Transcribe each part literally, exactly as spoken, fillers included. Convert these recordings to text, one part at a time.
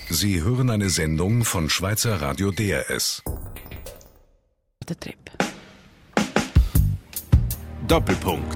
Sie hören eine Sendung von Schweizer Radio D R S. Der Trip. Doppelpunkt.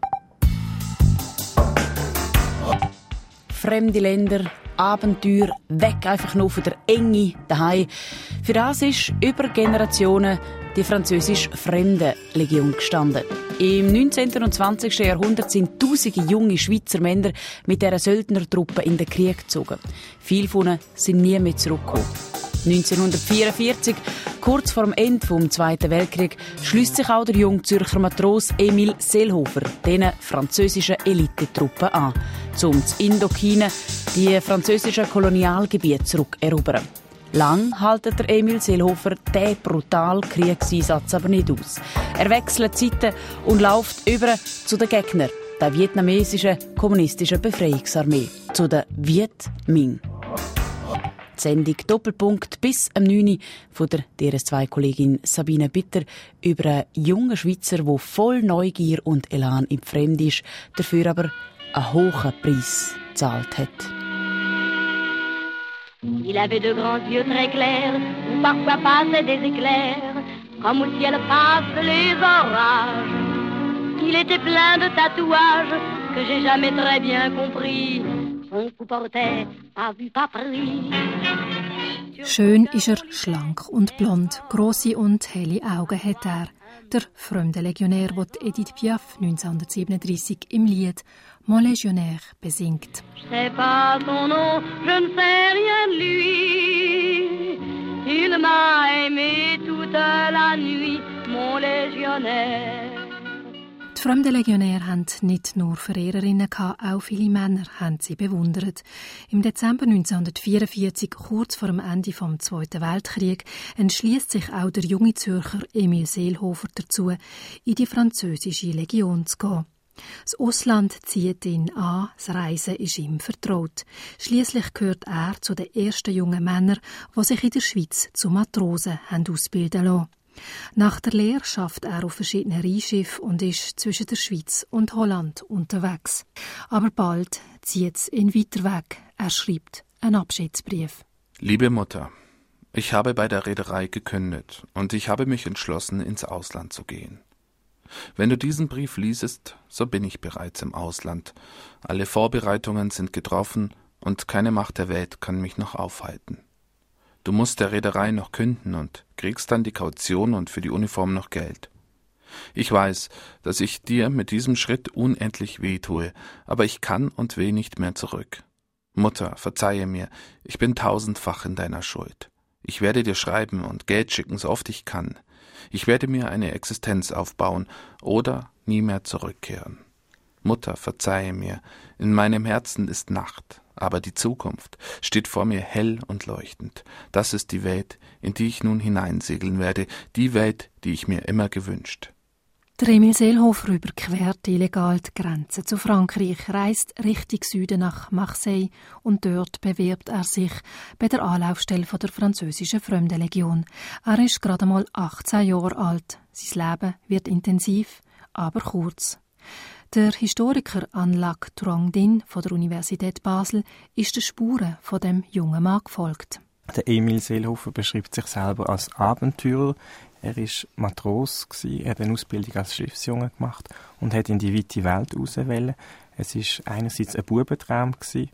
Fremde Länder, Abenteuer, weg einfach nur von der Enge daheim. Für das ist über Generationen die französische Fremdenlegion gestanden. Im neunzehnten und zwanzigsten Jahrhundert sind tausende junge Schweizer Männer mit dieser Söldnertruppe in den Krieg gezogen. Viele von ihnen sind nie mehr zurückgekommen. neunzehnhundertvierundvierzig, kurz vor dem Ende des Zweiten Weltkriegs, schließt sich auch der junge Zürcher Matros Emil Seelhofer diesen französischen Elitetruppen an, um zu Indochina die französischen Kolonialgebiete zurückerobern. Lang haltet der Emil Seelhofer diesen brutalen Kriegseinsatz aber nicht aus. Er wechselt Seiten und läuft über zu den Gegnern, der vietnamesischen kommunistischen Befreiungsarmee, zu der Viet Minh. Die Sendung Doppelpunkt bis am neun Uhr von der D R S zwei Kollegin Sabine Bitter über einen jungen Schweizer, der voll Neugier und Elan in die Fremde ist, dafür aber einen hohen Preis gezahlt hat. Il avait de grands yeux très clairs, où parfois passaient des éclairs, comme au ciel passent les orages. Il était plein de tatouages que j'ai jamais très bien compris. Son cou portait pas vu, pas pris. Schön ist er, schlank und blond, grosse und helle Augen hat er. Der fremde Legionär, den Edith Piaf neunzehnhundertsiebenunddreissig im Lied «Mon Légionnaire» besingt. Je sais pas son nom, je ne sais rien de lui. Il m'a aimé toute la nuit, mon Légionnaire. Die fremden Legionäre hatten nicht nur Verehrerinnen, auch viele Männer haben sie bewundert. Im Dezember neunzehnhundertvierundvierzig, kurz vor dem Ende des Zweiten Weltkriegs, entschließt sich auch der junge Zürcher Emil Seelhofer dazu, in die französische Legion zu gehen. Das Ausland zieht ihn an, das Reisen ist ihm vertraut. Schliesslich gehört er zu den ersten jungen Männern, die sich in der Schweiz zu Matrosen haben ausbilden lassen. Nach der Lehre schafft er auf verschiedenen Rheinschiffen und ist zwischen der Schweiz und Holland unterwegs. Aber bald zieht es ihn weiter weg. Er schreibt einen Abschiedsbrief. Liebe Mutter, ich habe bei der Reederei gekündigt und ich habe mich entschlossen, ins Ausland zu gehen. Wenn du diesen Brief liesest, so bin ich bereits im Ausland. Alle Vorbereitungen sind getroffen und keine Macht der Welt kann mich noch aufhalten. Du musst der Reederei noch künden und kriegst dann die Kaution und für die Uniform noch Geld. Ich weiß, dass ich dir mit diesem Schritt unendlich wehtue, aber ich kann und will nicht mehr zurück. Mutter, verzeihe mir, ich bin tausendfach in deiner Schuld. Ich werde dir schreiben und Geld schicken, so oft ich kann. Ich werde mir eine Existenz aufbauen oder nie mehr zurückkehren. Mutter, verzeihe mir, in meinem Herzen ist Nacht. Aber die Zukunft steht vor mir hell und leuchtend. Das ist die Welt, in die ich nun hineinsegeln werde, die Welt, die ich mir immer gewünscht. Der Emil Seelhofer überquert illegal die Grenze zu Frankreich, reist Richtung Süden nach Marseille und dort bewirbt er sich bei der Anlaufstelle der französischen Fremdenlegion. Er ist gerade mal achtzehn Jahre alt. Sein Leben wird intensiv, aber kurz. Der Historiker Anlac Truong Dinh von der Universität Basel ist den Spuren von dem jungen Mann gefolgt. Der Emil Seelhofer beschreibt sich selber als Abenteurer. Er war Matros, er hat eine Ausbildung als Schiffsjunge gemacht und hat in die weite Welt rauswollen. Es war einerseits ein Bubentraum,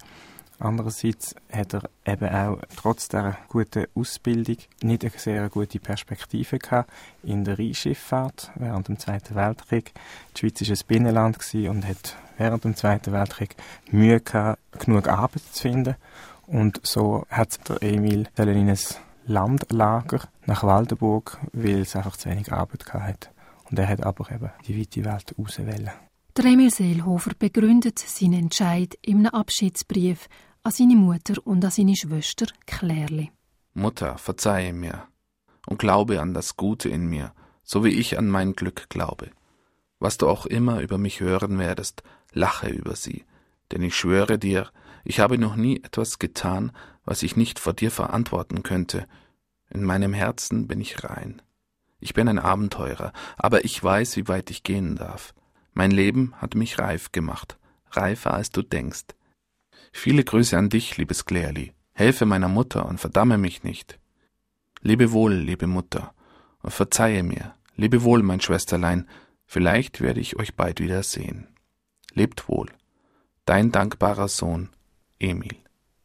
andererseits hat er eben auch trotz dieser guten Ausbildung nicht eine sehr gute Perspektive gehabt in der Rheinschifffahrt während dem Zweiten Weltkrieg. Die Schweiz war ein Binnenland und hat während dem Zweiten Weltkrieg Mühe gehabt, genug Arbeit zu finden. Und so hat der Emil in ein Landlager nach Waldenburg, weil es einfach zu wenig Arbeit hatte. Und er hat aber eben die weite Welt rauswollen. Der Emil Seelhofer begründet seinen Entscheid in einem Abschiedsbrief an seine Mutter und an seine Schwester Klärli. Mutter, verzeihe mir und glaube an das Gute in mir, so wie ich an mein Glück glaube. Was du auch immer über mich hören werdest, lache über sie, denn ich schwöre dir, ich habe noch nie etwas getan, was ich nicht vor dir verantworten könnte. In meinem Herzen bin ich rein. Ich bin ein Abenteurer, aber ich weiß, wie weit ich gehen darf. Mein Leben hat mich reif gemacht, reifer als du denkst. Viele Grüße an dich, liebes Klärli. Helfe meiner Mutter und verdamme mich nicht. Lebe wohl, liebe Mutter, und verzeihe mir. Lebe wohl, mein Schwesterlein, vielleicht werde ich euch bald wieder sehen. Lebt wohl. Dein dankbarer Sohn, Emil.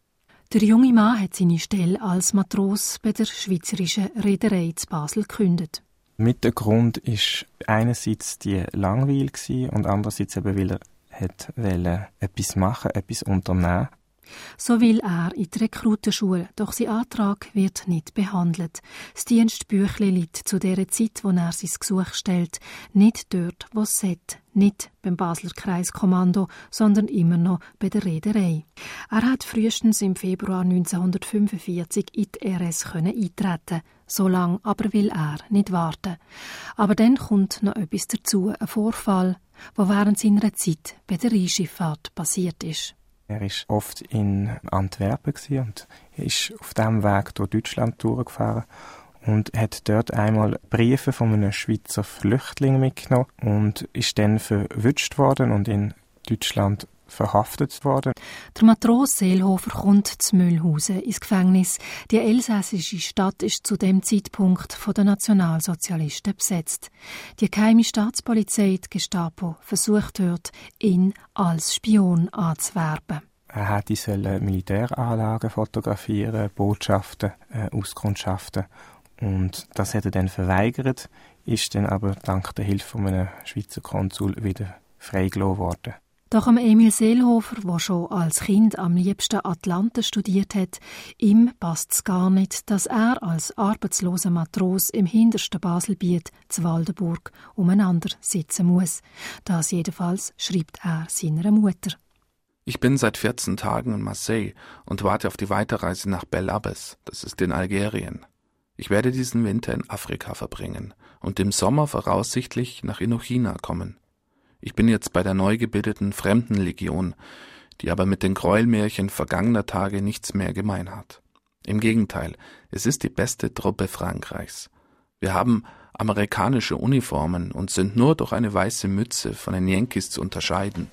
Der junge Mann hat seine Stelle als Matros bei der Schweizerischen Reederei zu Basel gekündigt. Mit der Grund ist einerseits die Langweil gsi und andererseits eben, weil er hat wollte etwas machen, etwas unternehmen. So will er in die Rekrutenschule, doch sein Antrag wird nicht behandelt. Das Dienstbüchlein liegt zu der Zeit, wo er sein Gesuch stellt, nicht dort, wo es sollte, nicht beim Basler Kreiskommando, sondern immer noch bei der Reederei. Er hat frühestens im Februar neunzehnhundertfünfundvierzig in die R S eintreten. So lange aber will er nicht warten. Aber dann kommt noch etwas dazu, ein Vorfall, der während seiner Zeit bei der Rheinschifffahrt passiert ist. Er war oft in Antwerpen und ist auf diesem Weg durch Deutschland durchgefahren und hat dort einmal Briefe von einem Schweizer Flüchtling mitgenommen und ist dann verwünscht worden und in Deutschland verhaftet worden. Der Matros Seelhofer kommt zu Mühlhausen ins Gefängnis. Die elsässische Stadt ist zu dem Zeitpunkt von den Nationalsozialisten besetzt. Die geheime Staatspolizei, die Gestapo, versucht dort, ihn als Spion anzuwerben. Er hätte sollen Militäranlagen fotografieren, Botschaften äh, auskundschaften. Und das hat er dann verweigert, ist dann aber dank der Hilfe von einem Schweizer Konsul wieder freigelassen worden. Doch am Emil Seelhofer, der schon als Kind am liebsten Atlanten studiert hat, ihm passt es gar nicht, dass er als arbeitsloser Matros im hintersten Baselbiet zu Waldenburg umeinander sitzen muss. Das jedenfalls schreibt er seiner Mutter. Ich bin seit vierzehn Tagen in Marseille und warte auf die Weiterreise nach Bel Abbes, das ist in Algerien. Ich werde diesen Winter in Afrika verbringen und im Sommer voraussichtlich nach Indochina kommen. Ich bin jetzt bei der neu gebildeten Fremdenlegion, die aber mit den Gräuelmärchen vergangener Tage nichts mehr gemein hat. Im Gegenteil, es ist die beste Truppe Frankreichs. Wir haben amerikanische Uniformen und sind nur durch eine weiße Mütze von den Yankees zu unterscheiden.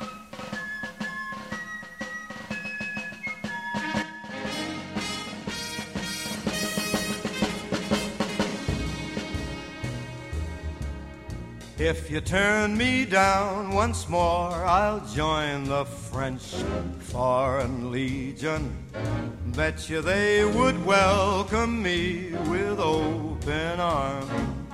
If you turn me down once more, I'll join the French Foreign Legion. Bet you they would welcome me with open arms.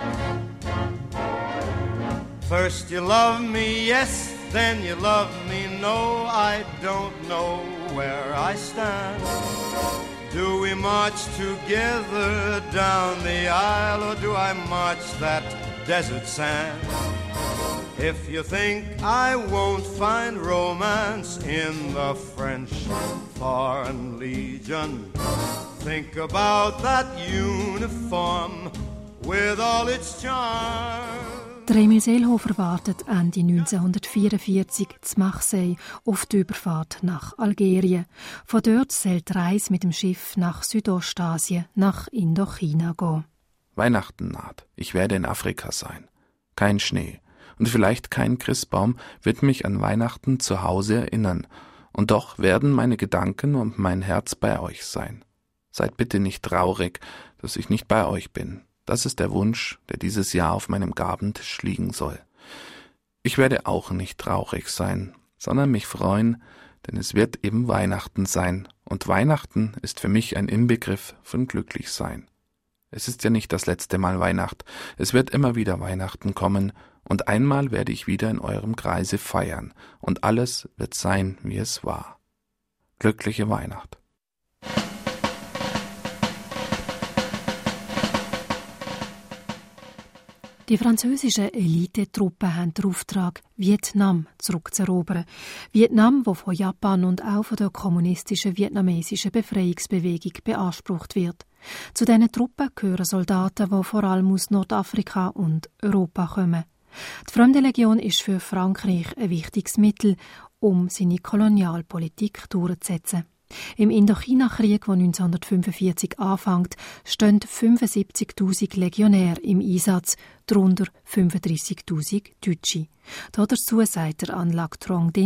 First you love me, yes, then you love me, no, I don't know where I stand. Do we march together down the aisle, or do I march that desert sand? If you think I won't find romance in the French Foreign Legion, think about that uniform with all its charm. Der Emil Seelhofer wartet Ende neunzehnhundertvierundvierzig zu Marseille auf die Überfahrt nach Algerien. Von dort soll die Reise mit dem Schiff nach Südostasien, nach Indochina gehen. Weihnachten naht. Ich werde in Afrika sein. Kein Schnee und vielleicht kein Christbaum wird mich an Weihnachten zu Hause erinnern. Und doch werden meine Gedanken und mein Herz bei euch sein. Seid bitte nicht traurig, dass ich nicht bei euch bin. Das ist der Wunsch, der dieses Jahr auf meinem Gabentisch liegen soll. Ich werde auch nicht traurig sein, sondern mich freuen, denn es wird eben Weihnachten sein. Und Weihnachten ist für mich ein Inbegriff von Glücklichsein. Es ist ja nicht das letzte Mal Weihnacht. Es wird immer wieder Weihnachten kommen und einmal werde ich wieder in eurem Kreise feiern und alles wird sein, wie es war. Glückliche Weihnacht. Die französischen Elitetruppen haben den Auftrag, Vietnam zurückzuerobern. Vietnam, das von Japan und auch von der kommunistischen vietnamesischen Befreiungsbewegung beansprucht wird. Zu diesen Truppen gehören Soldaten, die vor allem aus Nordafrika und Europa kommen. Die Fremdenlegion ist für Frankreich ein wichtiges Mittel, um seine Kolonialpolitik durchzusetzen. Im Indochina-Krieg, der neunzehnhundertfünfundvierzig anfängt, stehen fünfundsiebzigtausend Legionäre im Einsatz, darunter fünfunddreissigtausend Deutsche. Dazu sagt der An Lac Trong Dinh: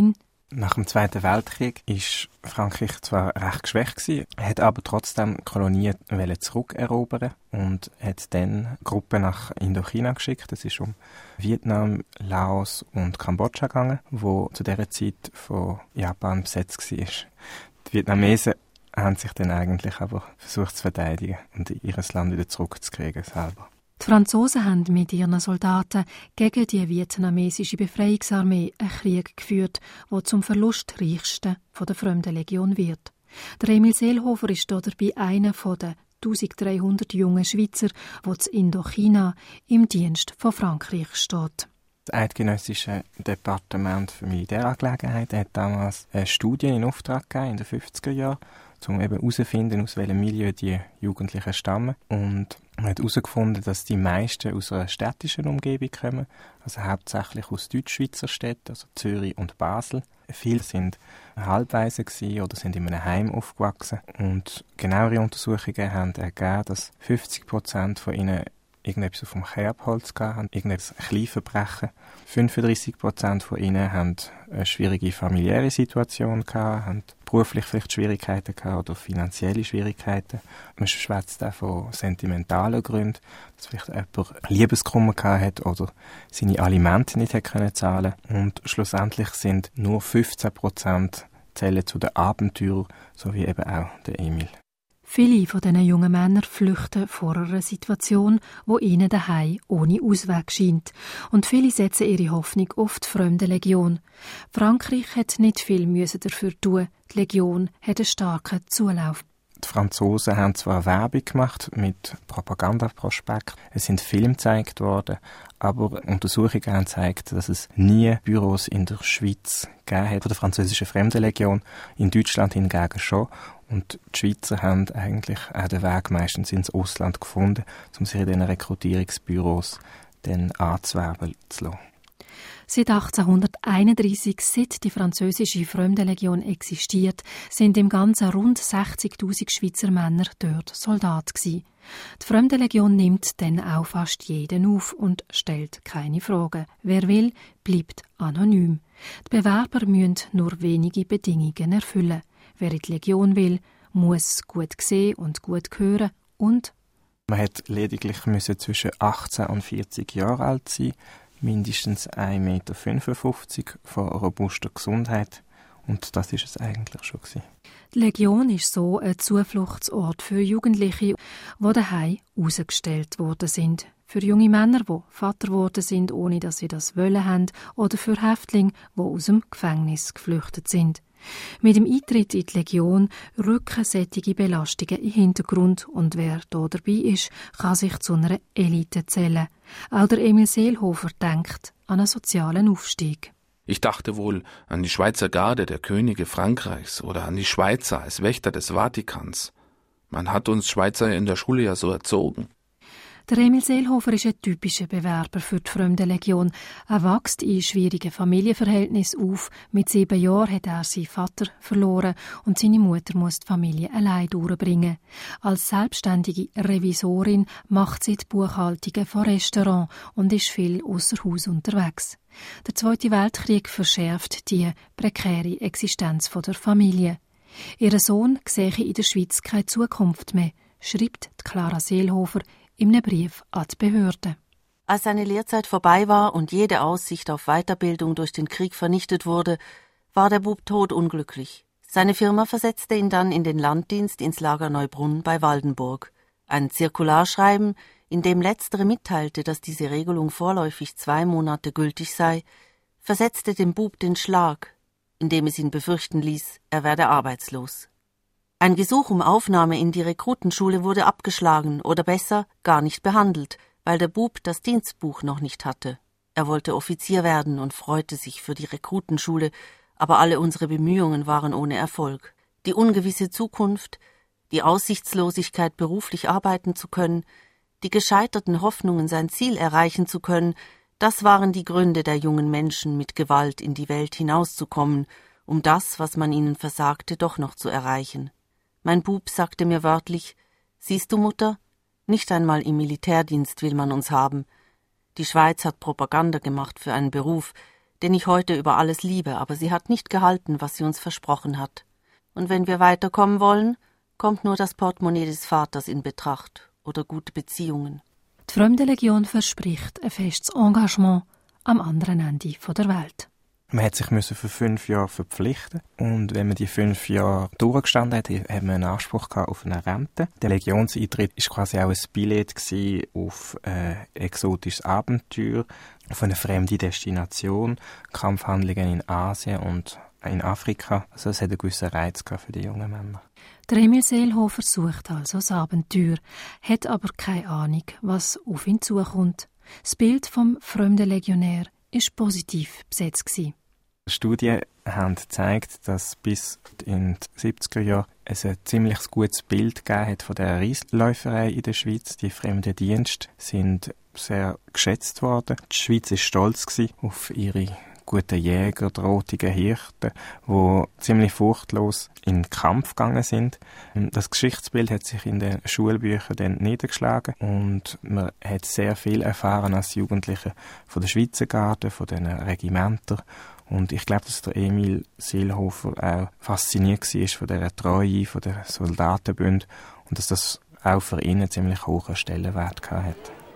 Nach dem Zweiten Weltkrieg ist Frankreich zwar recht geschwächt gewesen, hat aber trotzdem Kolonien zurückerobern und hat dann Gruppen nach Indochina geschickt. Es ist um Vietnam, Laos und Kambodscha gegangen, wo zu dieser Zeit von Japan besetzt war. Die Vietnamesen haben sich dann eigentlich aber versucht zu verteidigen und ihr Land wieder zurückzukriegen selber. Die Franzosen haben mit ihren Soldaten gegen die vietnamesische Befreiungsarmee einen Krieg geführt, der zum verlustreichsten der Fremdenlegion wird. Der Emil Seelhofer ist dabei einer der eintausenddreihundert jungen Schweizer, die in Indochina im Dienst von Frankreich steht. Das Eidgenössische Departement für Militärangelegenheiten hat damals eine Studie in Auftrag gegeben, in den fünfziger Jahren, um eben herauszufinden, aus welchem Milieu die Jugendlichen stammen. Und man hat herausgefunden, dass die meisten aus einer städtischen Umgebung kommen, also hauptsächlich aus Deutschschweizer Städten, also Zürich und Basel. Viele sind Halbwaisen oder sind in einem Heim aufgewachsen. Und genauere Untersuchungen haben ergeben, dass fünfzig Prozent von ihnen irgendetwas auf dem Kerbholz hatten, irgendetwas Kleinverbrechen. fünfunddreissig Prozent von ihnen haben eine schwierige familiäre Situation gehabt, haben beruflich vielleicht Schwierigkeiten gehabt oder finanzielle Schwierigkeiten. Man schwätzt auch von sentimentalen Gründen, dass vielleicht jemand Liebeskummer gehabt hat oder seine Alimente nicht hat können zahlen. Und schlussendlich sind nur fünfzehn Prozent zählen zu den Abenteurern, so wie eben auch der Emil. Viele von diesen jungen Männern flüchten vor einer Situation, wo ihnen daheim ohne Ausweg scheint. Und viele setzen ihre Hoffnung auf die Fremdenlegion. Frankreich hat nicht viel müssen dafür tun. Die Legion hat einen starken Zulauf. Die Franzosen haben zwar Werbung gemacht mit Propagandaprospekt, es sind Filme gezeigt worden, aber Untersuchungen haben gezeigt, dass es nie Büros in der Schweiz gegeben hat von der französischen Fremdenlegion, in Deutschland hingegen schon. Und die Schweizer haben eigentlich auch den Weg meistens ins Ausland gefunden, um sich in diesen Rekrutierungsbüros dann anzuwerben zu lassen. Seit achtzehnhunderteinunddreissig, seit die französische Fremdenlegion existiert, sind im Ganzen rund sechzigtausend Schweizer Männer dort Soldat gewesen. Die Fremdenlegion nimmt dann auch fast jeden auf und stellt keine Fragen. Wer will, bleibt anonym. Die Bewerber müssen nur wenige Bedingungen erfüllen. Wer in die Legion will, muss gut sehen und gut hören und man hat lediglich müssen zwischen achtzehn und vierzig Jahre alt sein, mindestens ein Meter fünfundfünfzig, von robuster Gesundheit. Und das ist es eigentlich schon gewesen. Die Legion ist so ein Zufluchtsort für Jugendliche, die daheim ausgestellt worden sind. Für junge Männer, die Vater geworden sind, ohne dass sie das wollen haben, oder für Häftlinge, die aus dem Gefängnis geflüchtet sind. Mit dem Eintritt in die Legion rücken solche Belastungen in den Hintergrund und wer hier dabei ist, kann sich zu einer Elite zählen. Auch der Emil Seelhofer denkt an einen sozialen Aufstieg. Ich dachte wohl an die Schweizer Garde der Könige Frankreichs oder an die Schweizer als Wächter des Vatikans. Man hat uns Schweizer in der Schule ja so erzogen. Der Emil Seelhofer ist ein typischer Bewerber für die Fremdenlegion. Er wächst in schwierigen Familienverhältnissen auf. Mit sieben Jahren hat er seinen Vater verloren und seine Mutter muss die Familie allein durchbringen. Als selbstständige Revisorin macht sie die Buchhaltungen von Restaurants und ist viel ausser Haus unterwegs. Der Zweite Weltkrieg verschärft die prekäre Existenz der Familie. Ihr Sohn sehe in der Schweiz keine Zukunft mehr, schreibt Clara Seelhofer in einem Brief an die Behörden. Als seine Lehrzeit vorbei war und jede Aussicht auf Weiterbildung durch den Krieg vernichtet wurde, war der Bub todunglücklich. Seine Firma versetzte ihn dann in den Landdienst ins Lager Neubrunn bei Waldenburg. Ein Zirkularschreiben, in dem letztere mitteilte, dass diese Regelung vorläufig zwei Monate gültig sei, versetzte dem Bub den Schlag, indem es ihn befürchten ließ, er werde arbeitslos. Ein Gesuch um Aufnahme in die Rekrutenschule wurde abgeschlagen oder besser gar nicht behandelt, weil der Bub das Dienstbuch noch nicht hatte. Er wollte Offizier werden und freute sich für die Rekrutenschule, aber alle unsere Bemühungen waren ohne Erfolg. Die ungewisse Zukunft, die Aussichtslosigkeit, beruflich arbeiten zu können, die gescheiterten Hoffnungen, sein Ziel erreichen zu können, das waren die Gründe der jungen Menschen, mit Gewalt in die Welt hinauszukommen, um das, was man ihnen versagte, doch noch zu erreichen. Mein Bub sagte mir wörtlich: »Siehst du, Mutter, nicht einmal im Militärdienst will man uns haben. Die Schweiz hat Propaganda gemacht für einen Beruf, den ich heute über alles liebe, aber sie hat nicht gehalten, was sie uns versprochen hat. Und wenn wir weiterkommen wollen, kommt nur das Portemonnaie des Vaters in Betracht oder gute Beziehungen. Die Fremdenlegion verspricht ein festes Engagement am anderen Ende der Welt. Man hat sich für fünf Jahre verpflichten und wenn man die fünf Jahre durchgestanden hat, hat man einen Anspruch auf eine Rente. Der Legionseintritt war quasi auch ein Billett auf ein exotisches Abenteuer, auf eine fremde Destination, Kampfhandlungen in Asien und in Afrika. Also es hat einen gewissen Reiz für die jungen Männer. Der Emil Seelhofer sucht also das Abenteuer, hat aber keine Ahnung, was auf ihn zukommt. Das Bild vom fremden Legionär war positiv besetzt gewesen. Studien haben gezeigt, dass bis in den siebziger Jahren es ein ziemlich gutes Bild gegeben hat von der Reisläuferei in der Schweiz. Die fremden Dienste sind sehr geschätzt worden. Die Schweiz war stolz auf ihre guten Jäger, drohtigen Hirten, die ziemlich furchtlos in den Kampf gegangen sind. Das Geschichtsbild hat sich in den Schulbüchern dann niedergeschlagen und man hat sehr viel erfahren als Jugendliche von der Schweizer Garde, von den Regimentern. Und ich glaube, dass der Emil Seelhofer auch fasziniert war von dieser Treue, von der Soldatenbund und dass das auch für ihn einen ziemlich hohen Stellenwert hatte.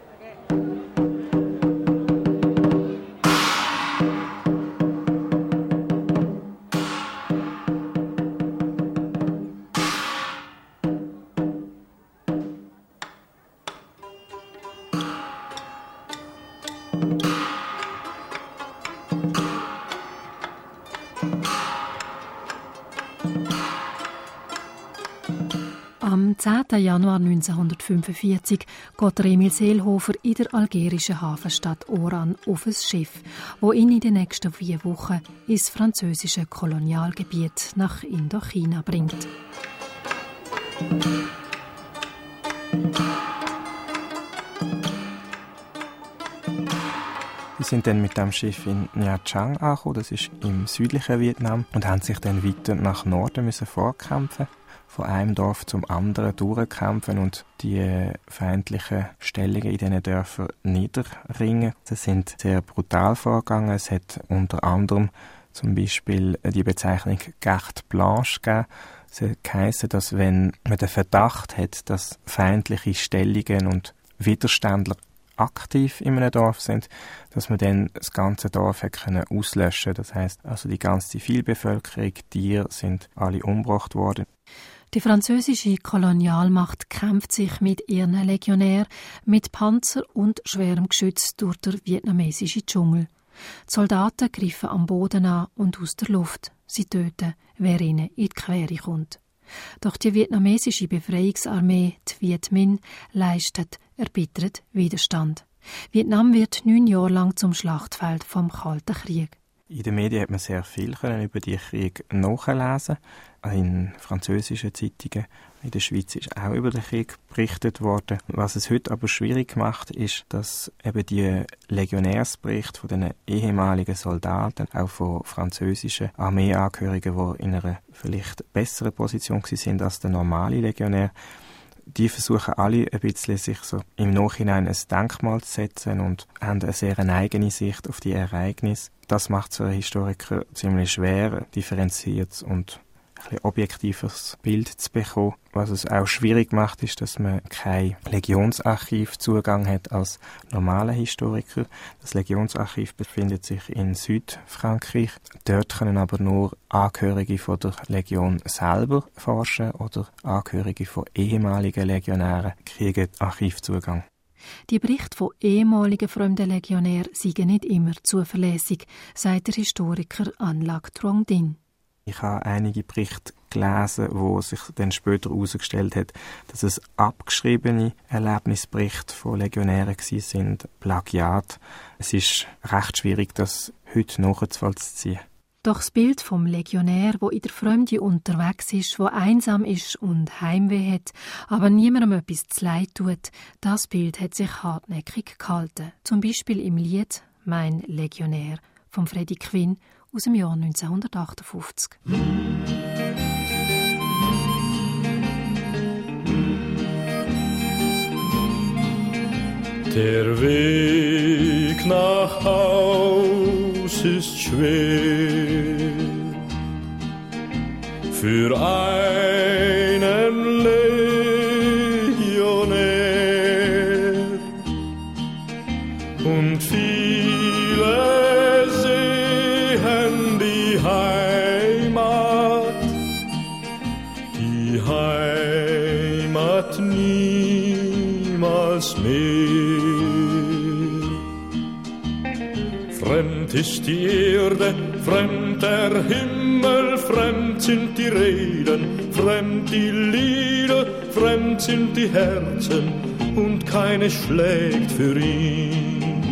Am zehnten Januar neunzehnhundertfünfundvierzig geht Emil Seelhofer in der algerischen Hafenstadt Oran auf ein Schiff, das ihn in den nächsten vier Wochen ins französische Kolonialgebiet nach Indochina bringt. Sie sind dann mit dem Schiff in Nha Trang angekommen, das ist im südlichen Vietnam, und haben sich dann weiter nach Norden müssen vorkämpfen, von einem Dorf zum anderen durchkämpfen und die feindlichen Stellungen in diesen Dörfern niederringen. Sie sind sehr brutal vorgegangen. Es hat unter anderem zum Beispiel die Bezeichnung Carte Blanche gegeben. Es hat geheissen, dass wenn man den Verdacht hat, dass feindliche Stellungen und Widerständler aktiv in einem Dorf sind, dass man dann das ganze Dorf hat können auslöschen. Das heisst, also die ganze Zivilbevölkerung, die Tiere sind alle umgebracht worden. Die französische Kolonialmacht kämpft sich mit ihren Legionären mit Panzer und schwerem Geschütz durch den vietnamesischen Dschungel. Die Soldaten greifen am Boden an und aus der Luft. Sie töten, wer ihnen in die Quere kommt. Doch die vietnamesische Befreiungsarmee, die Viet Minh, leistet erbittert Widerstand. Vietnam wird neun Jahre lang zum Schlachtfeld vom Kalten Krieg. In den Medien hat man sehr viel können über die Krieg nachlesen. In französischen Zeitungen in der Schweiz ist auch über den Krieg berichtet worden. Was es heute aber schwierig macht, ist, dass eben die Legionärsberichte von den ehemaligen Soldaten, auch von französischen Armeeangehörigen, die in einer vielleicht besseren Position sind als der normale Legionär, die versuchen alle ein bisschen sich so im Nachhinein ein Denkmal zu setzen und haben eine sehr eigene Sicht auf die Ereignisse. Das macht es für einen Historiker ziemlich schwer, differenziert und ein bisschen objektives Bild zu bekommen. Was es auch schwierig macht, ist, dass man kein Legionsarchivzugang hat als normaler Historiker. Das Legionsarchiv befindet sich in Südfrankreich. Dort können aber nur Angehörige von der Legion selber forschen oder Angehörige von ehemaligen Legionären kriegen Archivzugang. Die Berichte von ehemaligen fremden Legionären sind nicht immer zuverlässig, sagt der Historiker Anlak Truong Dinh. Ich habe einige Berichte gelesen, wo sich dann später herausgestellt hat, dass es abgeschriebene Erlebnisberichte von Legionären sind, Plagiat. Es ist recht schwierig, das heute nachzuvollziehen. Doch das Bild vom Legionär, wo in der Fremde unterwegs ist, wo einsam ist und Heimweh hat, aber niemandem etwas zu leid tut, das Bild hat sich hartnäckig gehalten. Zum Beispiel im Lied «Mein Legionär» von Freddie Quinn aus dem Jahr neunzehnhundertachtundfünfzig. Der Weg nach Haus ist schwer für einen Legionär und viele sehen die Heimat, die Heimat niemals mehr. Fremd ist die Erde, fremd der Himmel, fremd sind die Reden, fremd die Lieder, fremd sind die Herzen und keine schlägt für ihn.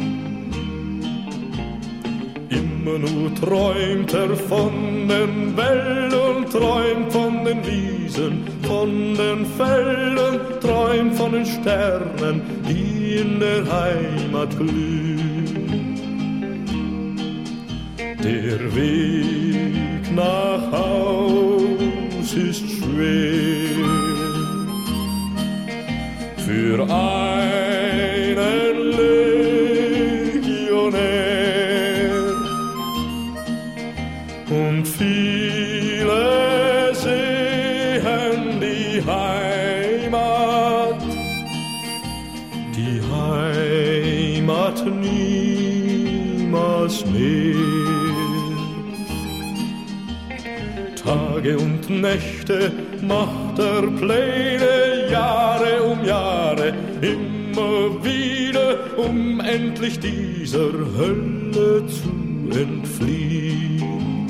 Immer nur träumt er von den Wäldern, träumt von den Wiesen, von den Feldern, träumt von den Sternen, die in der Heimat glühen. Der Weg nach Haus ist schwer für einen Legionär und viele sehen die Heimat, die Heimat niemals mehr. Tage und Nächte macht er Pläne, Jahre um Jahre, immer wieder, um endlich dieser Hölle zu entfliehen.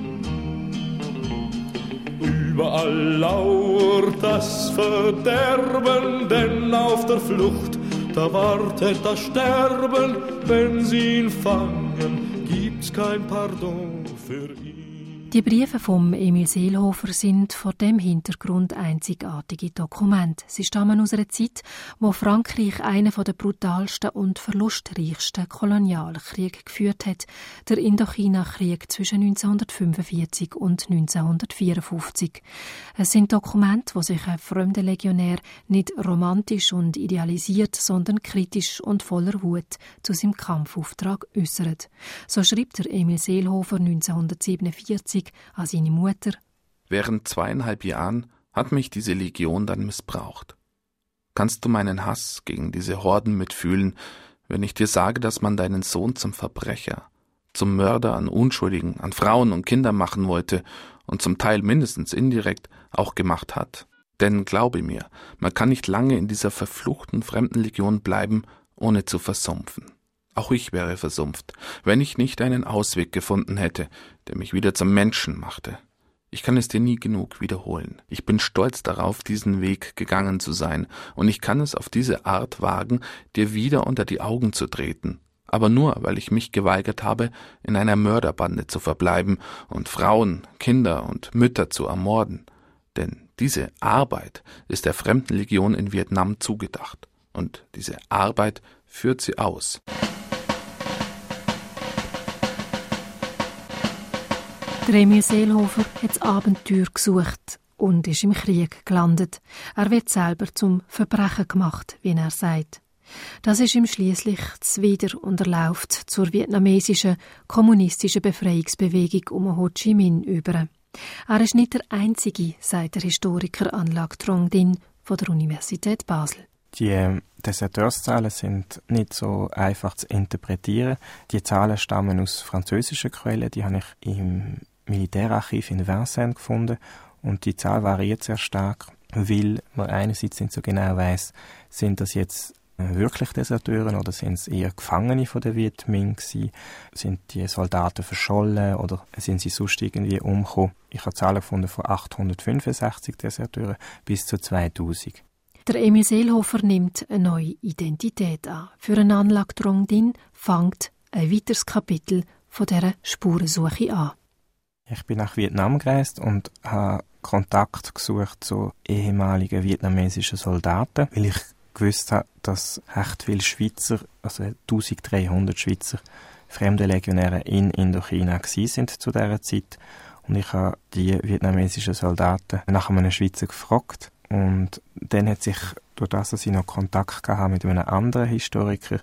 Überall lauert das Verderben, denn auf der Flucht, da wartet das Sterben. Wenn sie ihn fangen, gibt's kein Pardon für ihn. Die Briefe von Emil Seelhofer sind vor dem Hintergrund einzigartige Dokumente. Sie stammen aus einer Zeit, wo Frankreich einen der brutalsten und verlustreichsten Kolonialkriege geführt hat, der Indochina-Krieg zwischen neunzehnhundertfünfundvierzig und neunzehnhundertvierundfünfzig. Es sind Dokumente, wo sich ein fremder Legionär nicht romantisch und idealisiert, sondern kritisch und voller Wut zu seinem Kampfauftrag äußert. So schreibt der Emil Seelhofer neunzehnhundertsiebenundvierzig an seine Mutter. Während zweieinhalb Jahren hat mich diese Legion dann missbraucht. Kannst du meinen Hass gegen diese Horden mitfühlen, wenn ich dir sage, dass man deinen Sohn zum Verbrecher, zum Mörder an Unschuldigen, an Frauen und Kindern machen wollte und zum Teil mindestens indirekt auch gemacht hat? Denn glaube mir, man kann nicht lange in dieser verfluchten Fremdenlegion bleiben, ohne zu versumpfen. Auch ich wäre versumpft, wenn ich nicht einen Ausweg gefunden hätte, der mich wieder zum Menschen machte. Ich kann es dir nie genug wiederholen. Ich bin stolz darauf, diesen Weg gegangen zu sein, und ich kann es auf diese Art wagen, dir wieder unter die Augen zu treten. Aber nur, weil ich mich geweigert habe, in einer Mörderbande zu verbleiben und Frauen, Kinder und Mütter zu ermorden. Denn diese Arbeit ist der Fremdenlegion in Vietnam zugedacht. Und diese Arbeit führt sie aus. Emil Seelhofer hat das Abenteuer gesucht und ist im Krieg gelandet. Er wird selber zum Verbrechen gemacht, wie er sagt. Das ist ihm schliesslich zuwider und erlaubt zur vietnamesischen kommunistischen Befreiungsbewegung um Ho Chi Minh über. Er ist nicht der Einzige, sagt der Historiker Anlag Trong Dinh von der Universität Basel. Die Deserteurszahlen sind nicht so einfach zu interpretieren. Die Zahlen stammen aus französischen Quellen, die habe ich im Militärarchiv in Vincennes gefunden, und die Zahl variiert sehr stark, weil man einerseits nicht so genau weiss, sind das jetzt wirklich Deserteure oder sind es eher Gefangene von der Viet Minh gewesen? Sind die Soldaten verschollen oder sind sie sonst irgendwie umgekommen? Ich habe Zahlen gefunden von achthundertfünfundsechzig Deserteuren bis zu zweitausend. Der Emil Seelhofer nimmt eine neue Identität an. Für einen Anlag Trong Dinh fängt ein weiteres Kapitel von dieser Spurensuche an. Ich bin nach Vietnam gereist und habe Kontakt gesucht zu ehemaligen vietnamesischen Soldaten, weil ich gewusst habe, dass recht viele Schweizer, also eintausenddreihundert Schweizer fremde Legionäre in Indochina gewesen sind zu dieser Zeit. Und ich habe die vietnamesischen Soldaten nach einem Schweizer gefragt. Und dann hat sich, durch das, dass ich noch Kontakt hatte mit einem anderen Historiker,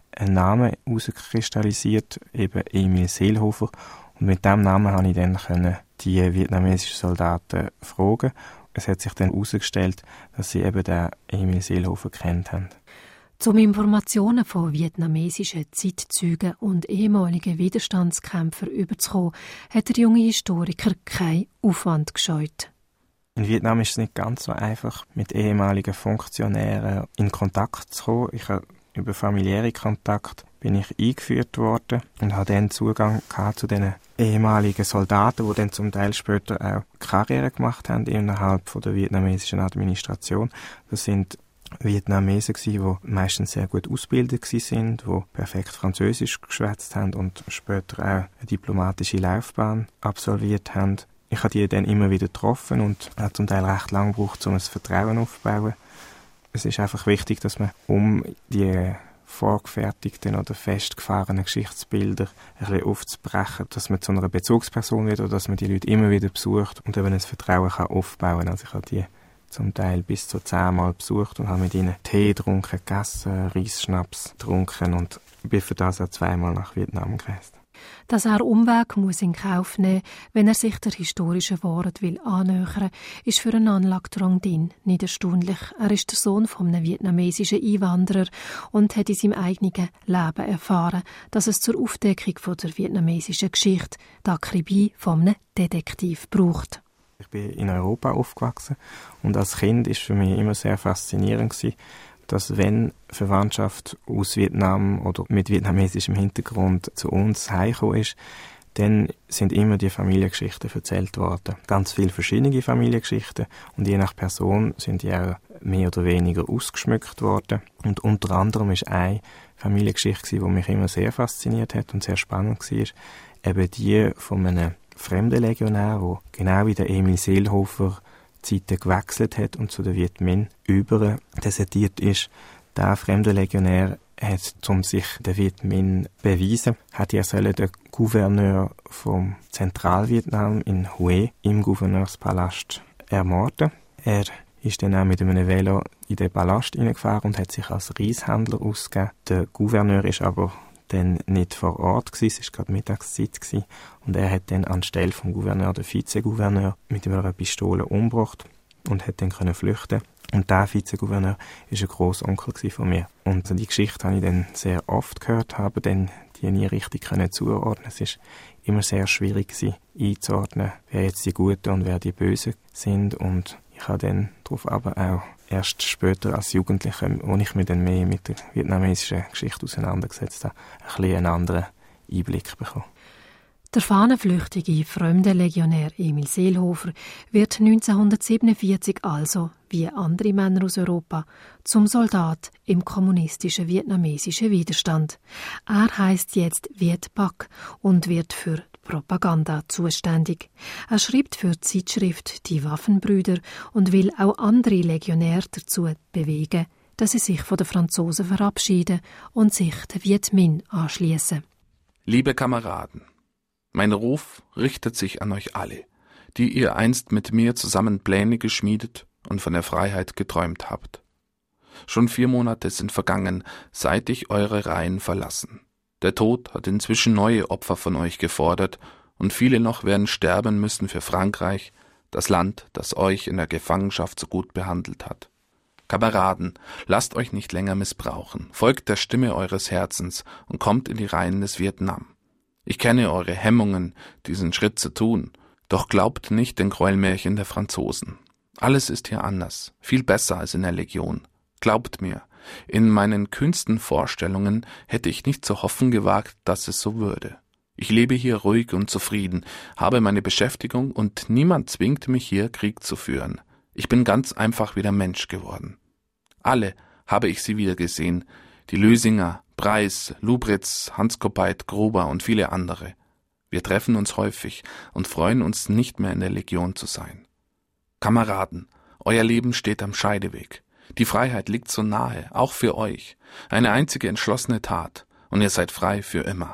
ein Name herauskristallisiert, eben Emil Seelhofer. Und mit diesem Namen konnte ich dann können die vietnamesischen Soldaten fragen. Es hat sich dann herausgestellt, dass sie eben den Emil Seelhofer kennt haben. Um Informationen von vietnamesischen Zeitzeugen und ehemaligen Widerstandskämpfern überzukommen, hat der junge Historiker keinen Aufwand gescheut. In Vietnam ist es nicht ganz so einfach, mit ehemaligen Funktionären in Kontakt zu kommen. Ich habe über familiäre Kontakt bin ich eingeführt worden und habe dann Zugang gehabt zu den ehemaligen Soldaten, die dann zum Teil später auch Karriere gemacht haben innerhalb von der vietnamesischen Administration. Das sind Vietnamesen gsi, die meistens sehr gut ausgebildet sind, die perfekt Französisch geschwätzt haben und später auch eine diplomatische Laufbahn absolviert haben. Ich habe die dann immer wieder getroffen und hat zum Teil recht lange gebraucht, um ein Vertrauen aufzubauen. Es ist einfach wichtig, dass man um die vorgefertigten oder festgefahrenen Geschichtsbilder ein bisschen aufzubrechen, dass man zu einer Bezugsperson wird oder dass man die Leute immer wieder besucht und eben ein Vertrauen kann aufbauen kann. Also ich habe die zum Teil bis zu zehnmal besucht und habe mit ihnen Tee getrunken, gegessen, Reisschnaps getrunken und bin für das auch zweimal nach Vietnam gereist. Dass er Umweg muss in Kauf nehmen, wenn er sich der historischen Wahrheit will annähern, ist für einen Anlage Trong Dinh nicht erstaunlich. Er ist der Sohn von einem vietnamesischen Einwanderer und hat in seinem eigenen Leben erfahren, dass es zur Aufdeckung von der vietnamesischen Geschichte die Akribie von einem Detektiv braucht. Ich bin in Europa aufgewachsen und als Kind ist für mich immer sehr faszinierend gewesen, dass wenn Verwandtschaft aus Vietnam oder mit vietnamesischem Hintergrund zu uns heimgekommen ist, dann sind immer die Familiengeschichten erzählt worden. Ganz viele verschiedene Familiengeschichten und je nach Person sind die auch mehr oder weniger ausgeschmückt worden. Und unter anderem ist eine Familiengeschichte, die mich immer sehr fasziniert hat und sehr spannend war, eben die von einem fremden Legionär, der genau wie der Emil Seelhofer Zeiten gewechselt hat und zu der Viet Minh über desertiert ist. Der fremde Legionär hat, um sich der Viet Minh beweisen, hat er sollen den Gouverneur vom Zentralvietnam in Hue im Gouverneurspalast ermorden. Er ist dann auch mit einem Velo in den Palast hineingefahren und hat sich als Reishändler ausgegeben. Der Gouverneur ist aber dann nicht vor Ort gewesen, es war gerade Mittagszeit gewesen, und er hat dann anstelle vom Gouverneur den Vizegouverneur mit einer Pistole umgebracht und hat dann können flüchten. Und der Vizegouverneur war ein Grossonkel von mir. Und die Geschichte habe ich dann sehr oft gehört, habe dann die nie richtig können zuordnen. Es ist immer sehr schwierig gewesen, einzuordnen, wer jetzt die Guten und wer die Bösen sind. Und ich habe dann darauf aber auch erst später als Jugendlicher, als ich mich dann mehr mit der vietnamesischen Geschichte auseinandergesetzt habe, ein bisschen einen anderen Einblick bekommen. Der fahnenflüchtige fremde Legionär Emil Seelhofer wird neunzehnhundertsiebenundvierzig also, wie andere Männer aus Europa, zum Soldat im kommunistischen vietnamesischen Widerstand. Er heisst jetzt Viet Bach und wird für Propaganda zuständig. Er schreibt für die Zeitschrift Die Waffenbrüder und will auch andere Legionäre dazu bewegen, dass sie sich von den Franzosen verabschieden und sich der Viet Minh anschließen. Liebe Kameraden, mein Ruf richtet sich an euch alle, die ihr einst mit mir zusammen Pläne geschmiedet und von der Freiheit geträumt habt. Schon vier Monate sind vergangen, seit ich eure Reihen verlassen. Der Tod hat inzwischen neue Opfer von euch gefordert, und viele noch werden sterben müssen für Frankreich, das Land, das euch in der Gefangenschaft so gut behandelt hat. Kameraden, lasst euch nicht länger missbrauchen, folgt der Stimme eures Herzens und kommt in die Reihen des Vietnam. Ich kenne eure Hemmungen, diesen Schritt zu tun, doch glaubt nicht den Gräuelmärchen der Franzosen. Alles ist hier anders, viel besser als in der Legion. Glaubt mir, in meinen kühnsten Vorstellungen hätte ich nicht zu hoffen gewagt, dass es so würde. Ich lebe hier ruhig und zufrieden, habe meine Beschäftigung und niemand zwingt mich hier, Krieg zu führen. Ich bin ganz einfach wieder Mensch geworden. Alle habe ich sie wieder gesehen, die Lösinger, Preis, Lubritz, Hans Kopeit, Gruber und viele andere. Wir treffen uns häufig und freuen uns, nicht mehr in der Legion zu sein. Kameraden, euer Leben steht am Scheideweg. Die Freiheit liegt so nahe, auch für euch. Eine einzige entschlossene Tat, und ihr seid frei für immer.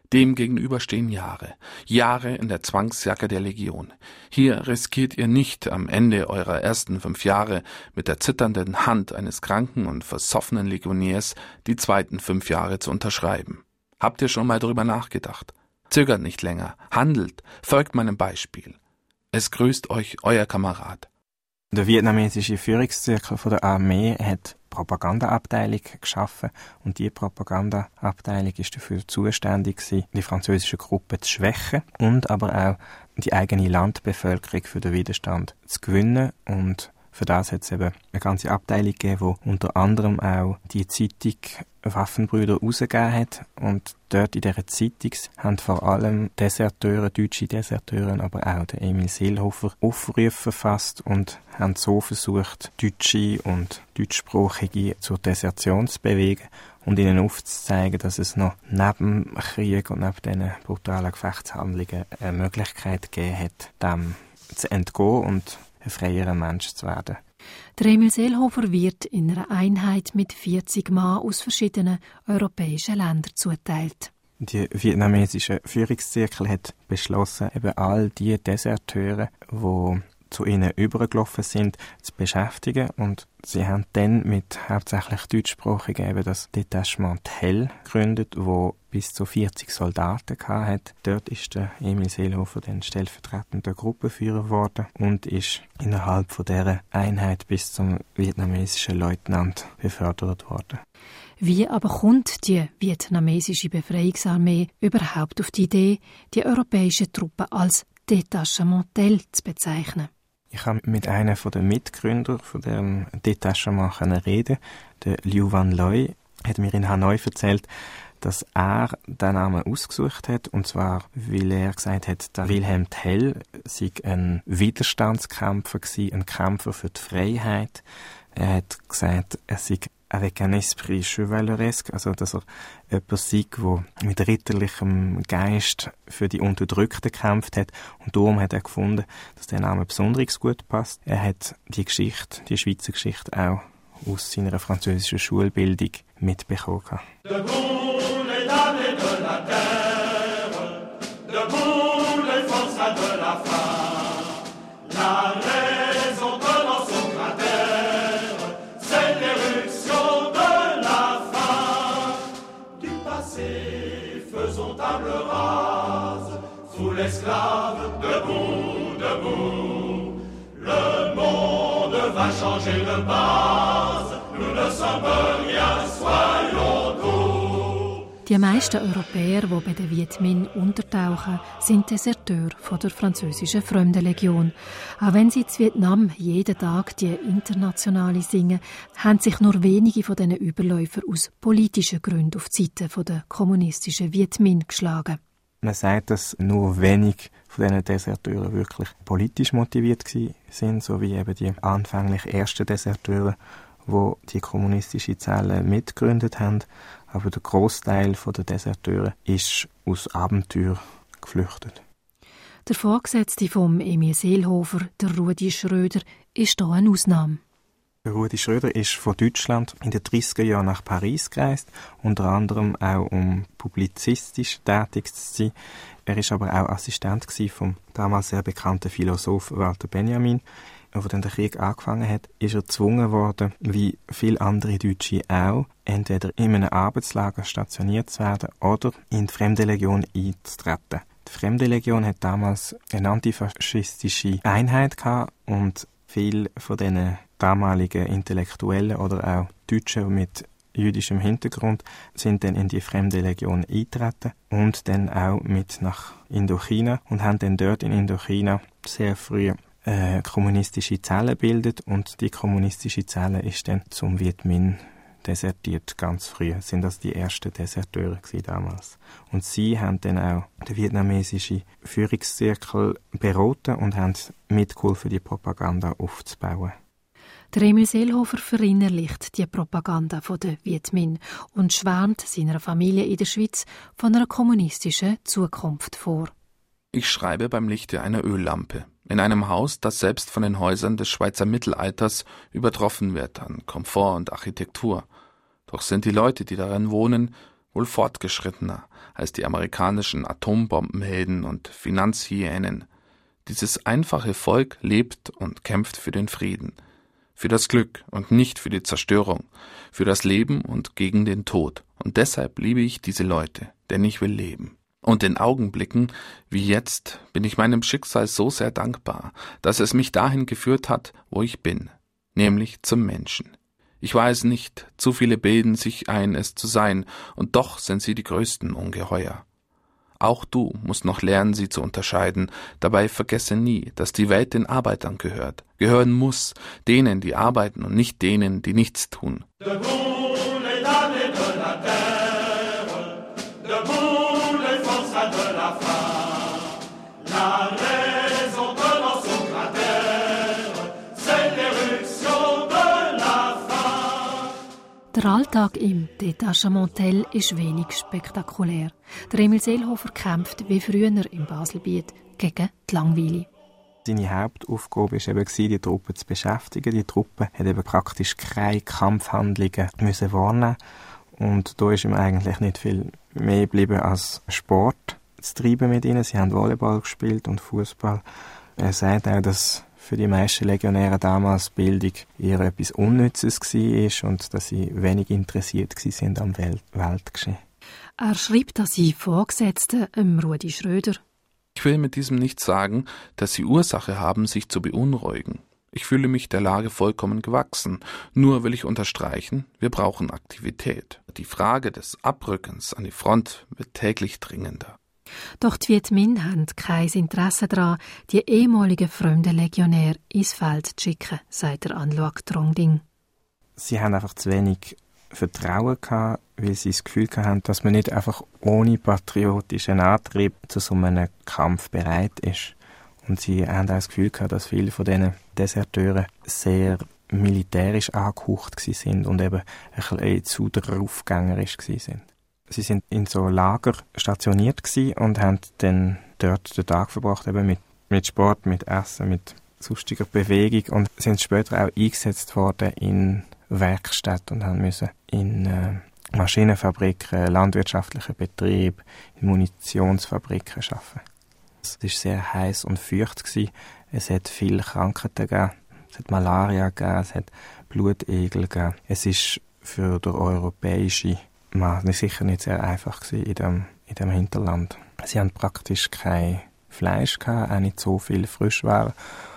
Dem gegenüber stehen Jahre, Jahre in der Zwangsjacke der Legion. Hier riskiert ihr nicht, am Ende eurer ersten fünf Jahre mit der zitternden Hand eines kranken und versoffenen Legionärs die zweiten fünf Jahre zu unterschreiben. Habt ihr schon mal darüber nachgedacht? Zögert nicht länger, handelt, folgt meinem Beispiel. Es grüßt euch euer Kamerad. Der vietnamesische Führungszirkel von der Armee hat Propagandaabteilung geschaffen und die Propagandaabteilung ist dafür zuständig gewesen, die französische Gruppe zu schwächen und aber auch die eigene Landbevölkerung für den Widerstand zu gewinnen. Und für das hat es eben eine ganze Abteilung gegeben, die unter anderem auch die Zeitung Waffenbrüder herausgegeben hat. Und dort in dieser Zeitung haben vor allem Deserteure, deutsche Deserteure, aber auch der Emil Seelhofer Aufrufe verfasst und haben so versucht, Deutsche und Deutschsprachige zur Desertion zu bewegen und ihnen aufzuzeigen, dass es noch neben dem Krieg und neben diesen brutalen Gefechtshandlungen eine Möglichkeit gegeben hat, dem zu entgehen und ein freierer Mensch zu werden. Der Emil Seelhofer wird in einer Einheit mit vierzig Mann aus verschiedenen europäischen Ländern zuteilt. Die vietnamesische Führungszirkel hat beschlossen, eben all die Deserteure, die zu ihnen übergelaufen sind, zu beschäftigen. Und sie haben dann mit hauptsächlich Deutschsprachigen eben das Detachement Hell gegründet, wo bis zu vierzig Soldaten hatte. Dort ist der Emil Seelhofer dann stellvertretender Gruppenführer geworden und ist innerhalb von dieser Einheit bis zum vietnamesischen Leutnant befördert worden. Wie aber kommt die vietnamesische Befreiungsarmee überhaupt auf die Idee, die europäischen Truppen als Detachement Hell zu bezeichnen? Ich habe mit einem der Mitgründer von dem Detachement reden. Der Liu Van Loi hat mir in Hanoi erzählt, dass er den Namen ausgesucht hat, und zwar, weil er gesagt hat, der Wilhelm Tell sei ein Widerstandskämpfer gewesen, ein Kämpfer für die Freiheit. Er hat gesagt, er sei avec un esprit chevaleresque, also dass er jemand sei, der mit ritterlichem Geist für die Unterdrückten gekämpft hat, und darum hat er gefunden, dass der Name besonders gut passt. Er hat die Geschichte, die Schweizer Geschichte auch aus seiner französischen Schulbildung mitbekommen. L'esclave, debout, debout, le monde va changer de base, nous ne sommes rien, soyons doux. Die meisten Europäer, die bei den Viet Minh untertauchen, sind Deserteure von der französischen Fremdenlegion. Auch wenn sie in Vietnam jeden Tag die Internationale singen, haben sich nur wenige von diesen Überläufern aus politischen Gründen auf die Seite der kommunistischen Viet Minh geschlagen. Man sagt, dass nur wenig von diesen Deserteuren wirklich politisch motiviert sind, so wie eben die anfänglich ersten Deserteure, die die kommunistische Zelle mitgegründet haben. Aber der Großteil der Deserteure ist aus Abenteuer geflüchtet. Der Vorgesetzte von Emil Seelhofer, der Rudi Schröder, ist hier eine Ausnahme. Rudi Schröder ist von Deutschland in den dreißiger Jahren nach Paris gereist, unter anderem auch um publizistisch tätig zu sein. Er war aber auch Assistent vom damals sehr bekannten Philosoph Walter Benjamin. Als dann der Krieg angefangen hat, ist er gezwungen worden, wie viele andere Deutsche auch, entweder in einem Arbeitslager stationiert zu werden oder in die Fremdenlegion einzutreten. Die Fremdenlegion hat damals eine antifaschistische Einheit gehabt und viele von diesen damaligen Intellektuellen oder auch Deutschen mit jüdischem Hintergrund sind dann in die Fremdenlegion eingetreten und dann auch mit nach Indochina und haben dann dort in Indochina sehr früh äh, kommunistische Zellen gebildet, und die kommunistische Zelle ist dann zum Viet Minh desertiert, ganz früh. Das sind das die ersten Deserteure gewesen damals. Und sie haben dann auch den vietnamesischen Führungszirkel beraten und haben mitgeholfen, die Propaganda aufzubauen. Der Emil Seelhofer verinnerlicht die Propaganda der Viet Minh und schwärmt seiner Familie in der Schweiz von einer kommunistischen Zukunft vor. Ich schreibe beim Lichte einer Öllampe, in einem Haus, das selbst von den Häusern des Schweizer Mittelalters übertroffen wird an Komfort und Architektur. Doch sind die Leute, die darin wohnen, wohl fortgeschrittener als die amerikanischen Atombombenhelden und Finanzhyänen. Dieses einfache Volk lebt und kämpft für den Frieden, für das Glück und nicht für die Zerstörung, für das Leben und gegen den Tod. Und deshalb liebe ich diese Leute, denn ich will leben. Und in Augenblicken wie jetzt bin ich meinem Schicksal so sehr dankbar, dass es mich dahin geführt hat, wo ich bin, nämlich zum Menschen. Ich weiß nicht, zu viele bilden sich ein, es zu sein, und doch sind sie die größten Ungeheuer. Auch du musst noch lernen, sie zu unterscheiden. Dabei vergesse nie, dass die Welt den Arbeitern gehört, gehören muss, denen, die arbeiten und nicht denen, die nichts tun. Der Alltag im Detachamentel ist wenig spektakulär. Der Emil Seelhofer kämpft wie früher im Baselbiet gegen die Langweile. Seine Hauptaufgabe war eben, die Truppen zu beschäftigen. Die Truppe hat eben praktisch keine Kampfhandlungen müssen wahrnehmen. Und da ist ihm eigentlich nicht viel mehr geblieben als Sport zu treiben mit ihnen. Sie haben Volleyball gespielt und Fußball. Er sagt auch, dass für die meisten Legionäre damals Bildung eher etwas Unnützes war und dass sie wenig interessiert waren am Welt- Weltgeschehen. Er schreibt, dass sie Vorgesetzten, ähm, Rudi Schröder. Ich will mit diesem nicht sagen, dass sie Ursache haben, sich zu beunruhigen. Ich fühle mich der Lage vollkommen gewachsen. Nur will ich unterstreichen, wir brauchen Aktivität. Die Frage des Abrückens an die Front wird täglich dringender. Doch die Viet Minh haben kein Interesse daran, die ehemaligen fremden Legionäre ins Feld zu schicken, sagt der Anloak Trongding. Sie haben einfach zu wenig Vertrauen gehabt, weil sie das Gefühl hatten, dass man nicht einfach ohne patriotischen Antrieb zu so einem Kampf bereit ist. Und sie haben auch das Gefühl gehabt, dass viele von diesen Deserteuren sehr militärisch angehaucht waren und eben ein bisschen zu draufgängerisch waren. Sie sind in so Lager stationiert gsi und haben dann dort den Tag verbracht, eben mit, mit Sport, mit Essen, mit sonstiger Bewegung und sind später auch eingesetzt worden in Werkstätten und haben müssen in äh, Maschinenfabriken, landwirtschaftlichen Betrieben, in Munitionsfabriken arbeiten. Es war sehr heiß und feucht gsi. Es hat viele Krankheiten gegeben. Es hat Malaria gegeben, es hat Blutegel gegeben. Es ist für den europäischen Mann sicher nicht sehr einfach gewesen in dem, in dem Hinterland. Sie haben praktisch kein Fleisch gehabt, auch nicht so viel Frischware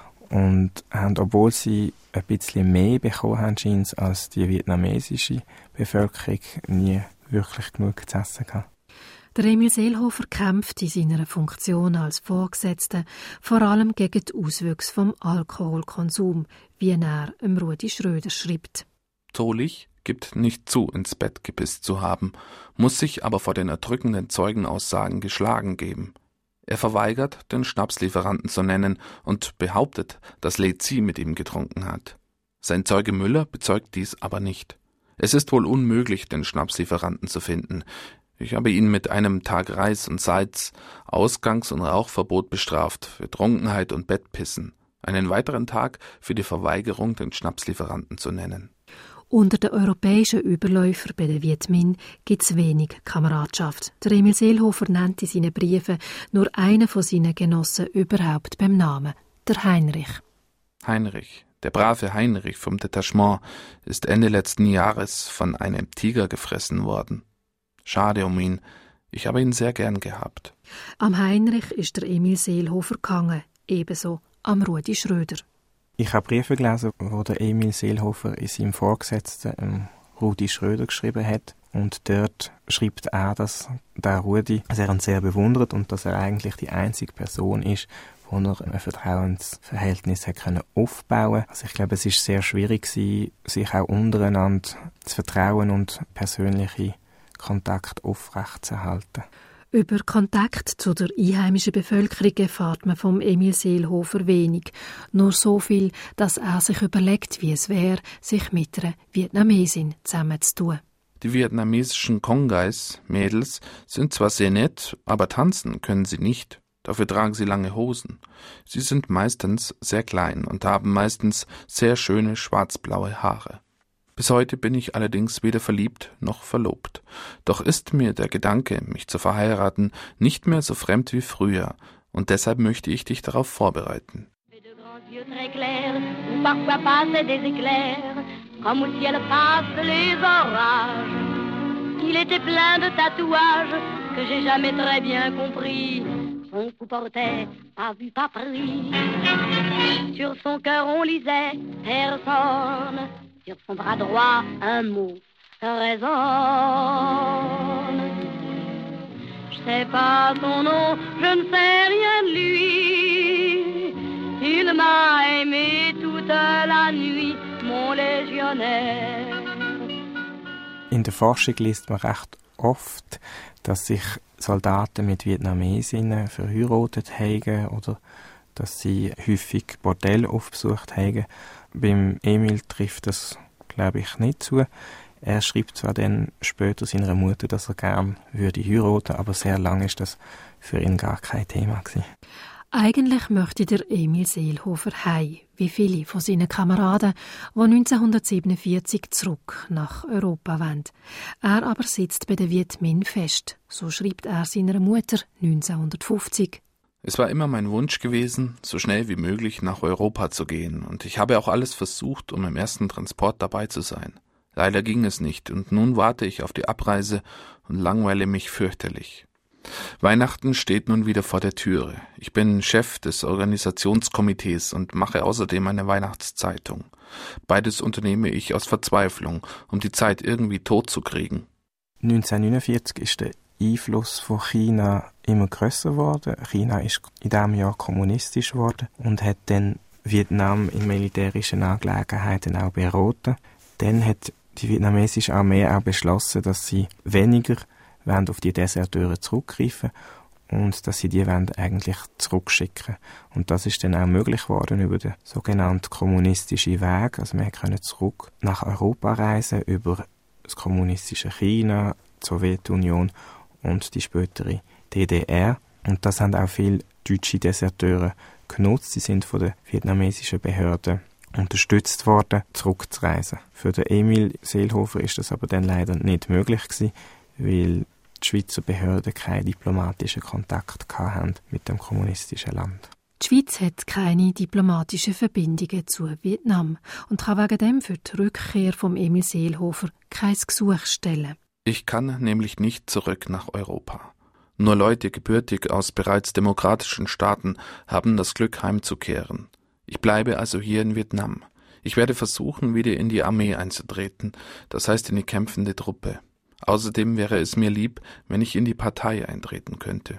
und haben, obwohl sie ein bisschen mehr bekommen haben, scheint's, als die vietnamesische Bevölkerung, nie wirklich genug zu essen gehabt. Der Emil Seelhofer kämpft in seiner Funktion als Vorgesetzter vor allem gegen die Auswüchse vom Alkoholkonsum, wie er dem Rudi Schröder schreibt. Tolich gibt nicht zu, ins Bett gepisst zu haben, muss sich aber vor den erdrückenden Zeugenaussagen geschlagen geben. Er verweigert, den Schnapslieferanten zu nennen und behauptet, dass Lezi mit ihm getrunken hat. Sein Zeuge Müller bezeugt dies aber nicht. Es ist wohl unmöglich, den Schnapslieferanten zu finden. Ich habe ihn mit einem Tag Reis und Salz, Ausgangs- und Rauchverbot bestraft, für Trunkenheit und Bettpissen, einen weiteren Tag für die Verweigerung, den Schnapslieferanten zu nennen. Unter den europäischen Überläufern bei den Viet Minh gibt es wenig Kameradschaft. Der Emil Seelhofer nennt in seinen Briefen nur einen von seinen Genossen überhaupt beim Namen, der Heinrich. Heinrich, der brave Heinrich vom Detachement, ist Ende letzten Jahres von einem Tiger gefressen worden. Schade um ihn, ich habe ihn sehr gern gehabt. Am Heinrich ist der Emil Seelhofer gehangen, ebenso am Rudi Schröder. Ich habe Briefe gelesen, wo der Emil Seelhofer in seinem Vorgesetzten ähm, Rudi Schröder geschrieben hat. Und dort schreibt er, dass der Rudi sehr, sehr bewundert und dass er eigentlich die einzige Person ist, wo er ein Vertrauensverhältnis hat können aufbauen. Also ich glaube, es ist sehr schwierig gewesen, sich auch untereinander zu vertrauen und persönliche Kontakt aufrechtzuerhalten. Über Kontakt zu der einheimischen Bevölkerung erfährt man vom Emil Seelhofer wenig. Nur so viel, dass er sich überlegt, wie es wäre, sich mit einer Vietnamesin zusammenzutun. Die vietnamesischen Kongais, Mädels, sind zwar sehr nett, aber tanzen können sie nicht. Dafür tragen sie lange Hosen. Sie sind meistens sehr klein und haben meistens sehr schöne schwarzblaue Haare. Bis heute bin ich allerdings weder verliebt noch verlobt. Doch ist mir der Gedanke, mich zu verheiraten, nicht mehr so fremd wie früher, und deshalb möchte ich dich darauf vorbereiten. Il était plein de tatouages que j'ai jamais très bien compris. Son cou portait pas vu, pas pris. Sur son cœur on lisait personne. Sur son bras droit un mot résonne. Je sais pas son nom, je ne sais rien de lui. Il m'a aimé toute la nuit, mon légionnaire. In der Forschung liest man recht oft, dass sich Soldaten mit Vietnamesinnen verheiratet haben oder dass sie häufig Bordelle aufbesucht haben. Beim Emil trifft das, glaube ich, nicht zu. Er schreibt zwar dann später seiner Mutter, dass er gerne würde heiraten, aber sehr lange ist das für ihn gar kein Thema gewesen. Eigentlich möchte der Emil Seelhofer heim, wie viele von seinen Kameraden, die neunzehnhundertsiebenundvierzig zurück nach Europa wollen. Er aber sitzt bei den Viet Minh fest, so schreibt er seiner Mutter neunzehnhundertfünfzig. Es war immer mein Wunsch gewesen, so schnell wie möglich nach Europa zu gehen, und ich habe auch alles versucht, um im ersten Transport dabei zu sein. Leider ging es nicht, und nun warte ich auf die Abreise und langweile mich fürchterlich. Weihnachten steht nun wieder vor der Türe. Ich bin Chef des Organisationskomitees und mache außerdem eine Weihnachtszeitung. Beides unternehme ich aus Verzweiflung, um die Zeit irgendwie totzukriegen. neunzehnhundertneunundvierzig ist der Einfluss von China immer grösser geworden. China ist in diesem Jahr kommunistisch geworden und hat dann Vietnam in militärischen Angelegenheiten auch beraten. Dann hat die vietnamesische Armee auch beschlossen, dass sie weniger wollen auf die Deserteure zurückgreifen und dass sie die wollen eigentlich zurückschicken. Und das ist dann auch möglich geworden über den sogenannten kommunistischen Weg. Also wir können zurück nach Europa reisen, über das kommunistische China, die Sowjetunion und die spätere D D R. Und das haben auch viele deutsche Deserteure genutzt. Sie sind von den vietnamesischen Behörden unterstützt worden, zurückzureisen. Für den Emil Seelhofer ist das aber dann leider nicht möglich gewesen, weil die Schweizer Behörden keinen diplomatischen Kontakt hatten mit dem kommunistischen Land. Die Schweiz hat keine diplomatischen Verbindungen zu Vietnam und kann wegen dem für die Rückkehr von Emil Seelhofer kein Gesuch stellen. Ich kann nämlich nicht zurück nach Europa. Nur Leute gebürtig aus bereits demokratischen Staaten haben das Glück, heimzukehren. Ich bleibe also hier in Vietnam. Ich werde versuchen, wieder in die Armee einzutreten, das heißt in die kämpfende Truppe. Außerdem wäre es mir lieb, wenn ich in die Partei eintreten könnte.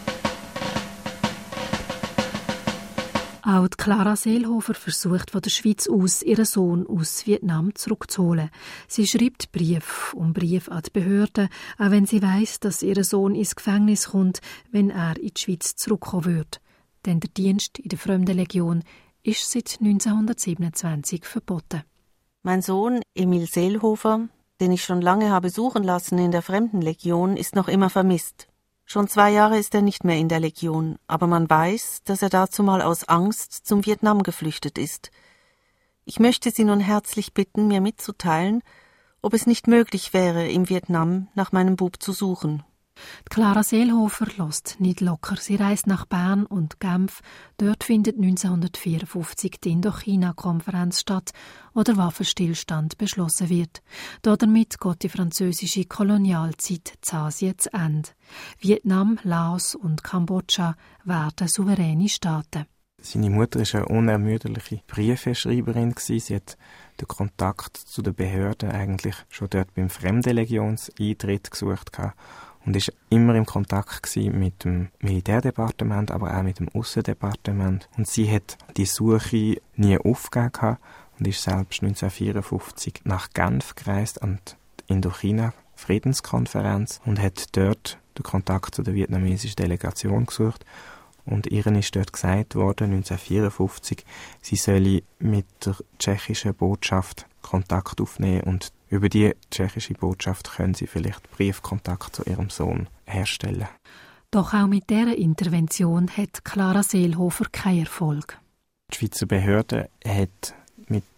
Auch Clara Seelhofer versucht von der Schweiz aus, ihren Sohn aus Vietnam zurückzuholen. Sie schreibt Brief um Brief an die Behörden, auch wenn sie weiss, dass ihr Sohn ins Gefängnis kommt, wenn er in die Schweiz zurückkommen wird. Denn der Dienst in der Fremdenlegion ist seit neunzehnhundertsiebenundzwanzig verboten. Mein Sohn Emil Seelhofer, den ich schon lange habe suchen lassen in der Fremdenlegion, ist noch immer vermisst. Schon zwei Jahre ist er nicht mehr in der Legion, aber man weiß, dass er dazumal aus Angst zum Vietnam geflüchtet ist. Ich möchte Sie nun herzlich bitten, mir mitzuteilen, ob es nicht möglich wäre, im Vietnam nach meinem Bub zu suchen. Clara Seelhofer lässt nicht locker. Sie reist nach Bern und Genf. Dort findet neunzehnhundertvierundfünfzig die Indochina-Konferenz statt, wo der Waffenstillstand beschlossen wird. Damit geht die französische Kolonialzeit in Asien zu Ende. Vietnam, Laos und Kambodscha werden souveräne Staaten. Seine Mutter war eine unermüdliche Briefeschreiberin. Sie hat den Kontakt zu den Behörden eigentlich schon dort beim Fremdenlegionseintritt gesucht und war immer im Kontakt mit dem Militärdepartement, aber auch mit dem Aussendepartement. Und sie hat die Suche nie aufgegeben und ist selbst neunzehnhundertvierundfünfzig nach Genf gereist an die Indochina-Friedenskonferenz und hat dort den Kontakt zu der vietnamesischen Delegation gesucht. Und ihr ist dort gesagt worden, neunzehnhundertvierundfünfzig, sie solle mit der tschechischen Botschaft Kontakt aufnehmen und über die tschechische Botschaft können sie vielleicht Briefkontakt zu ihrem Sohn herstellen. Doch auch mit dieser Intervention hat Clara Seelhofer keinen Erfolg. Die Schweizer Behörde hat mit der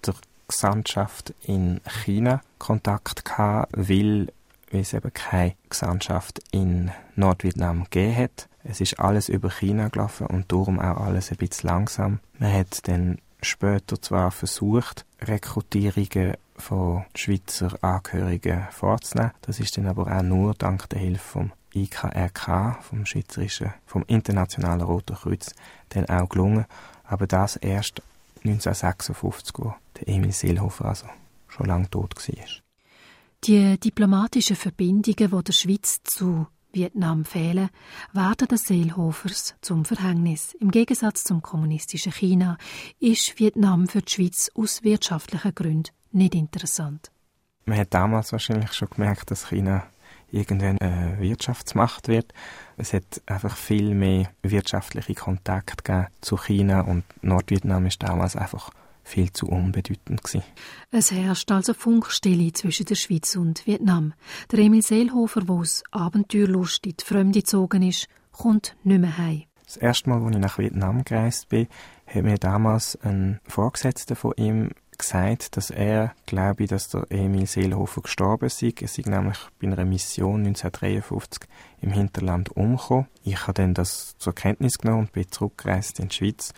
Gesandtschaft in China Kontakt gehabt, weil, weil es eben keine Gesandtschaft in Nordvietnam gegeben hat. Es ist alles über China gelaufen und darum auch alles ein bisschen langsam. Man hat dann später zwar versucht, Rekrutierungen von Schweizer Angehörigen vorzunehmen. Das ist dann aber auch nur dank der Hilfe vom I K R K, vom Schweizerischen, vom Internationalen Roten Kreuz, dann auch gelungen. Aber das erst neunzehnhundertsechsundfünfzig, wo der Emil Seelhofer also schon lange tot war. Die diplomatischen Verbindungen, die der Schweiz zu Vietnam fehlen, werden den Seelhofers zum Verhängnis. Im Gegensatz zum kommunistischen China ist Vietnam für die Schweiz aus wirtschaftlichen Gründen nicht interessant. Man hat damals wahrscheinlich schon gemerkt, dass China irgendwann eine Wirtschaftsmacht wird. Es hat einfach viel mehr wirtschaftliche Kontakte gegeben zu China und Nordvietnam ist damals einfach viel zu unbedeutend gewesen. Es herrscht also Funkstille zwischen der Schweiz und Vietnam. Der Emil Seelhofer, der aus Abenteuerlust in die Fremde gezogen ist, kommt nicht mehr heim. Das erste Mal, als ich nach Vietnam gereist bin, hat mir damals ein Vorgesetzter von ihm gesagt, dass er glaube, dass der Emil Seelhofer gestorben sei. Er sei nämlich bei einer Mission neunzehnhundertdreiundfünfzig im Hinterland umgekommen. Ich habe dann das zur Kenntnis genommen und bin zurückgereist in die Schweiz.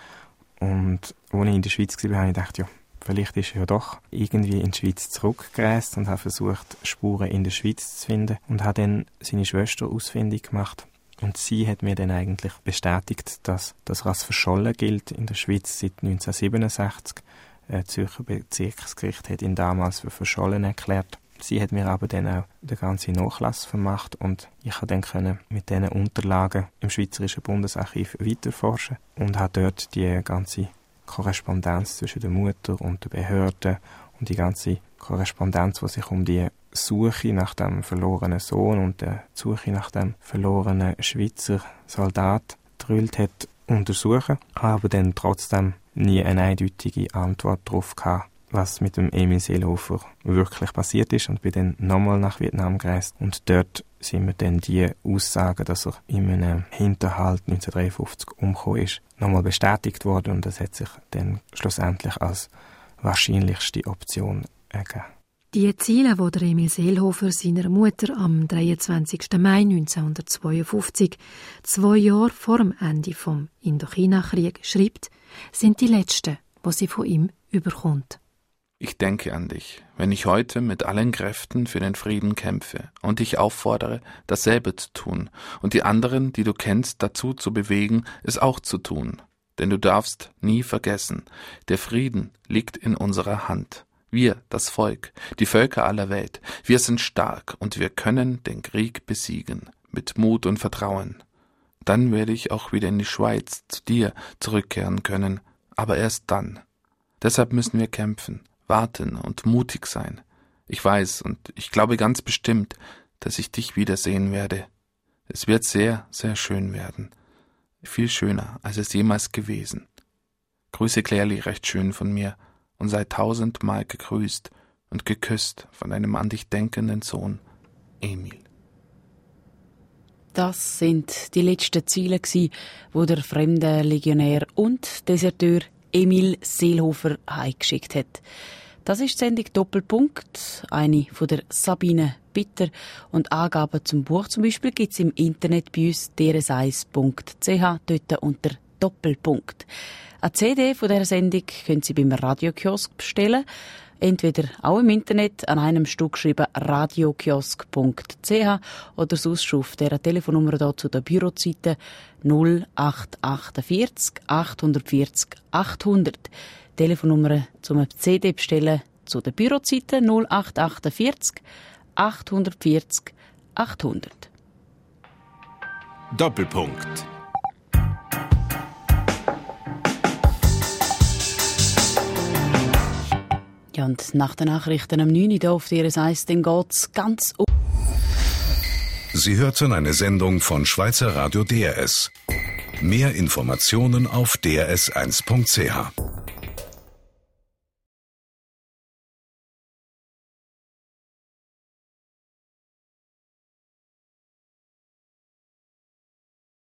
Und als ich in der Schweiz war, habe ich gedacht, ja, vielleicht ist er ja doch irgendwie in die Schweiz zurückgereist und habe versucht, Spuren in der Schweiz zu finden und habe dann seine Schwester ausfindig gemacht. Und sie hat mir dann eigentlich bestätigt, dass das als verschollen gilt in der Schweiz seit neunzehnhundertsiebenundsechzig. Das Zürcher Bezirksgericht hat ihn damals für verschollen erklärt. Sie hat mir aber dann auch den ganzen Nachlass vermacht und ich konnte dann können mit diesen Unterlagen im Schweizerischen Bundesarchiv weiterforschen und habe dort die ganze Korrespondenz zwischen der Mutter und der Behörde und die ganze Korrespondenz, die sich um die Suche nach dem verlorenen Sohn und der Suche nach dem verlorenen Schweizer Soldat gedrillt hat, untersuchen, aber dann trotzdem nie eine eindeutige Antwort darauf gehabt, was mit dem Emil Seelhofer wirklich passiert ist und bin dann nochmal nach Vietnam gereist und dort sind mir dann die Aussagen, dass er in einem Hinterhalt neunzehnhundertdreiundfünfzig umgekommen ist, nochmal bestätigt worden und das hat sich dann schlussendlich als wahrscheinlichste Option ergeben. Die Ziele, die der Emil Seelhofer seiner Mutter am dreiundzwanzigsten Mai neunzehnhundertzweiundfünfzig, zwei Jahre vor dem Ende des Indochina-Kriegs, schreibt, sind die letzten, die sie von ihm überkommt. Ich denke an dich, wenn ich heute mit allen Kräften für den Frieden kämpfe und dich auffordere, dasselbe zu tun und die anderen, die du kennst, dazu zu bewegen, es auch zu tun. Denn du darfst nie vergessen, der Frieden liegt in unserer Hand. Wir, das Volk, die Völker aller Welt, wir sind stark und wir können den Krieg besiegen, mit Mut und Vertrauen. Dann werde ich auch wieder in die Schweiz zu dir zurückkehren können, aber erst dann. Deshalb müssen wir kämpfen, warten und mutig sein. Ich weiß und ich glaube ganz bestimmt, dass ich dich wiedersehen werde. Es wird sehr, sehr schön werden. Viel schöner, als es jemals gewesen. Grüße Clairli recht schön von mir und sei tausendmal gegrüßt und geküsst von einem an dich denkenden Sohn, Emil. Das sind die letzten Ziele, die der fremde Legionär und Deserteur Emil Seelhofer heimgeschickt hat. Das ist die Sendung Doppelpunkt, eine von der Sabine Bitter. Und Angaben zum Buch zum Beispiel gibt es im Internet bei uns d r s eins punkt c h, dort unter Doppelpunkt. Eine C D von dieser Sendung können Sie beim Radiokiosk bestellen. Entweder auch im Internet an einem Stück geschrieben radiokiosk punkt c h oder sonst schon auf dieser Telefonnummer hier zu der Bürozeiten null acht achtundvierzig achthundertvierzig achthundert. Telefonnummer zum C D bestellen zu den Bürozeiten null acht achtundvierzig achthundertvierzig achthundert. Doppelpunkt. Ja, und nach den Nachrichten am neun Uhr hier auf D R S eins, dann geht's ganz um. Sie hörten eine Sendung von Schweizer Radio D R S. Mehr Informationen auf d r s eins punkt c h.